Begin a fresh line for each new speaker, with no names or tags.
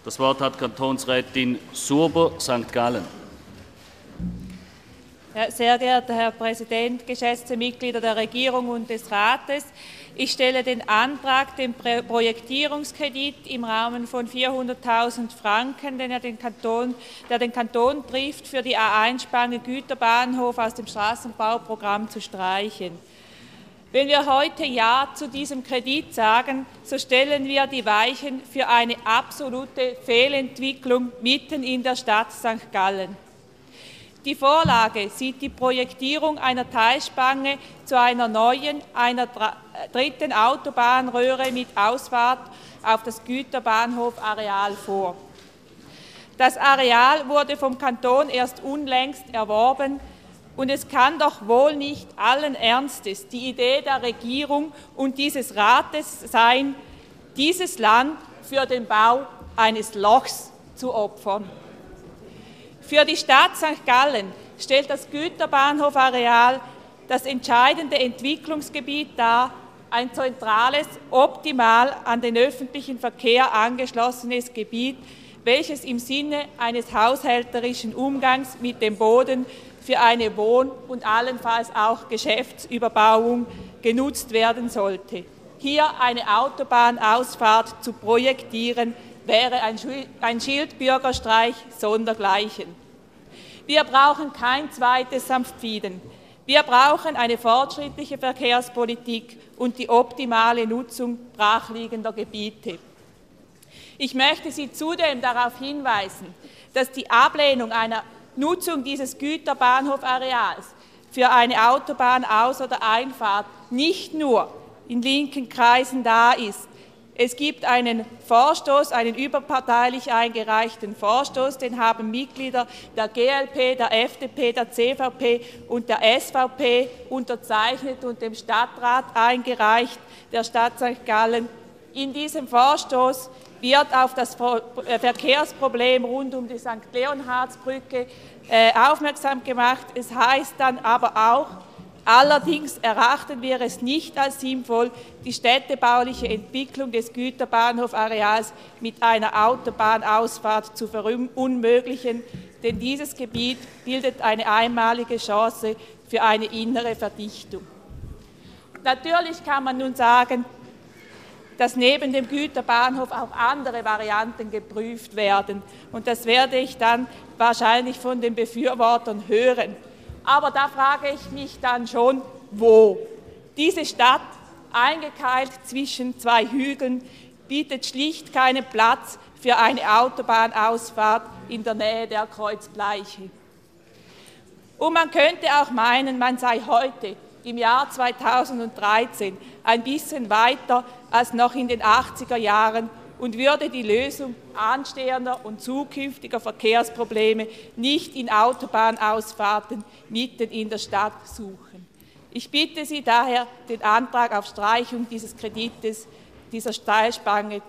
Das Wort hat Kantonsrätin Surber, St. Gallen.
Sehr geehrter Herr Präsident, geschätzte Mitglieder der Regierung und des Rates, ich stelle den Antrag, den Projektierungskredit im Rahmen von 400.000 Franken, der den Kanton trifft, für die A1 Spange Güterbahnhof aus dem Straßenbauprogramm zu streichen. Wenn wir heute Ja zu diesem Kredit sagen, so stellen wir die Weichen für eine absolute Fehlentwicklung mitten in der Stadt St. Gallen. Die Vorlage sieht die Projektierung einer Teilspange zu einer neuen, einer dritten Autobahnröhre mit Ausfahrt auf das Güterbahnhofareal vor. Das Areal wurde vom Kanton erst unlängst erworben und es kann doch wohl nicht allen Ernstes die Idee der Regierung und dieses Rates sein, dieses Land für den Bau eines Lochs zu opfern. Für die Stadt St. Gallen stellt das Güterbahnhofareal das entscheidende Entwicklungsgebiet dar, ein zentrales, optimal an den öffentlichen Verkehr angeschlossenes Gebiet, welches im Sinne eines haushälterischen Umgangs mit dem Boden für eine Wohn- und allenfalls auch Geschäftsüberbauung genutzt werden sollte. Hier eine Autobahnausfahrt zu projektieren, wäre ein Schildbürgerstreich sondergleichen. Wir brauchen kein zweites Sanftwieden. Wir brauchen eine fortschrittliche Verkehrspolitik und die optimale Nutzung brachliegender Gebiete. Ich möchte Sie zudem darauf hinweisen, dass die Ablehnung einer Nutzung dieses Güterbahnhofareals für eine Autobahnaus- oder Einfahrt nicht nur in linken Kreisen da ist. Es gibt einen Vorstoß, einen überparteilich eingereichten Vorstoß, den haben Mitglieder der GLP, der FDP, der CVP und der SVP unterzeichnet und dem Stadtrat eingereicht, der Stadt St. Gallen. In diesem Vorstoß wird auf das Verkehrsproblem rund um die St. Leonhardsbrücke aufmerksam gemacht. Es heißt dann aber auch, allerdings erachten wir es nicht als sinnvoll, die städtebauliche Entwicklung des Güterbahnhofareals mit einer Autobahnausfahrt zu verunmöglichen, denn dieses Gebiet bildet eine einmalige Chance für eine innere Verdichtung. Natürlich kann man nun sagen, dass neben dem Güterbahnhof auch andere Varianten geprüft werden. Und das werde ich dann wahrscheinlich von den Befürwortern hören. Aber da frage ich mich dann schon, wo? Diese Stadt, eingekeilt zwischen zwei Hügeln, bietet schlicht keinen Platz für eine Autobahnausfahrt in der Nähe der Kreuzbleiche. Und man könnte auch meinen, man sei heute, im Jahr 2013, ein bisschen weiter als noch in den 80er Jahren und würde die Lösung anstehender und zukünftiger Verkehrsprobleme nicht in Autobahnausfahrten mitten in der Stadt suchen. Ich bitte Sie daher, den Antrag auf Streichung dieses Kredites, dieser Teilspange